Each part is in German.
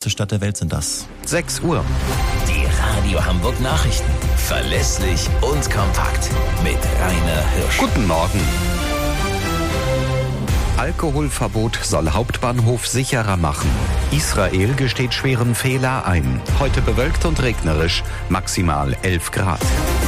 größte Stadt der Welt sind das. 6 Uhr. Die Radio Hamburg Nachrichten. Verlässlich und kompakt. Mit Rainer Hirsch. Guten Morgen. Alkoholverbot soll Hauptbahnhof sicherer machen. Israel gesteht schweren Fehler ein. Heute bewölkt und regnerisch, maximal 11 Grad.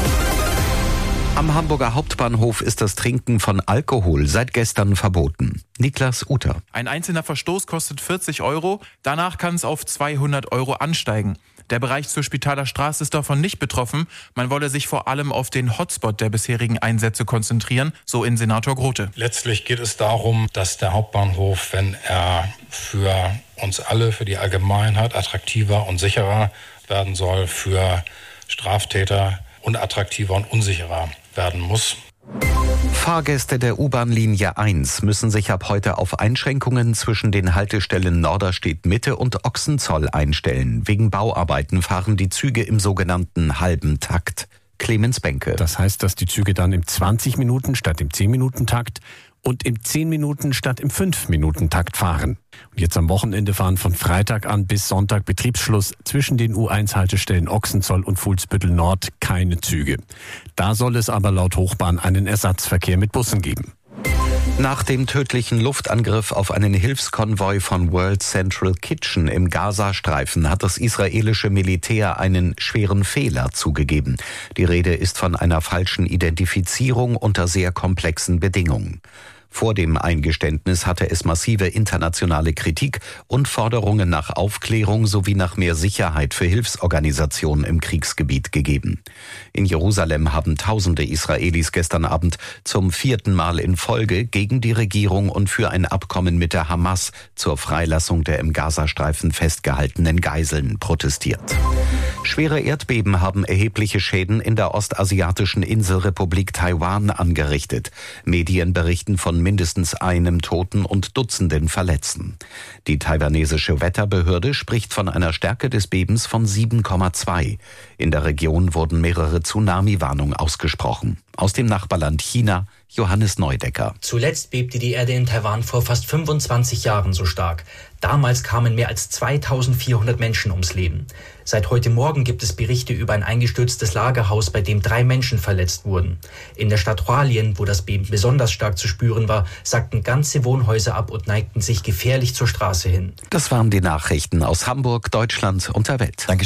Am Hamburger Hauptbahnhof ist das Trinken von Alkohol seit gestern verboten. Niklas Uter. Ein einzelner Verstoß kostet 40 €, danach kann es auf 200 € ansteigen. Der Bereich zur Spitaler Straße ist davon nicht betroffen. Man wolle sich vor allem auf den Hotspot der bisherigen Einsätze konzentrieren, so Innensenator Grote. Letztlich geht es darum, dass der Hauptbahnhof, wenn er für uns alle, für die Allgemeinheit attraktiver und sicherer werden soll, für Straftäter unattraktiver und unsicherer werden muss. Fahrgäste der U-Bahn-Linie 1 müssen sich ab heute auf Einschränkungen zwischen den Haltestellen Norderstedt Mitte und Ochsenzoll einstellen. Wegen Bauarbeiten fahren die Züge im sogenannten halben Takt. Clemens Benke. Das heißt, dass die Züge dann im 20 Minuten statt im 10-Minuten-Takt und im 10 Minuten statt im 5-Minuten-Takt fahren. Und jetzt am Wochenende fahren von Freitag an bis Sonntag Betriebsschluss zwischen den U1-Haltestellen Ochsenzoll und Fuhlsbüttel Nord keine Züge. Da soll es aber laut Hochbahn einen Ersatzverkehr mit Bussen geben. Nach dem tödlichen Luftangriff auf einen Hilfskonvoi von World Central Kitchen im Gazastreifen hat das israelische Militär einen schweren Fehler zugegeben. Die Rede ist von einer falschen Identifizierung unter sehr komplexen Bedingungen. Vor dem Eingeständnis hatte es massive internationale Kritik und Forderungen nach Aufklärung sowie nach mehr Sicherheit für Hilfsorganisationen im Kriegsgebiet gegeben. In Jerusalem haben Tausende Israelis gestern Abend zum 4. Mal in Folge gegen die Regierung und für ein Abkommen mit der Hamas zur Freilassung der im Gazastreifen festgehaltenen Geiseln protestiert. Schwere Erdbeben haben erhebliche Schäden in der ostasiatischen Inselrepublik Taiwan angerichtet. Medien berichten von mindestens einem Toten und Dutzenden Verletzten. Die taiwanesische Wetterbehörde spricht von einer Stärke des Bebens von 7,2. In der Region wurden mehrere Tsunami-Warnungen ausgesprochen. Aus dem Nachbarland China, Johannes Neudecker. Zuletzt bebte die Erde in Taiwan vor fast 25 Jahren so stark. Damals kamen mehr als 2400 Menschen ums Leben. Seit heute Morgen gibt es Berichte über ein eingestürztes Lagerhaus, bei dem 3 Menschen verletzt wurden. In der Stadt Hualien, wo das Beben besonders stark zu spüren war, sackten ganze Wohnhäuser ab und neigten sich gefährlich zur Straße hin. Das waren die Nachrichten aus Hamburg, Deutschland und der Welt. Danke.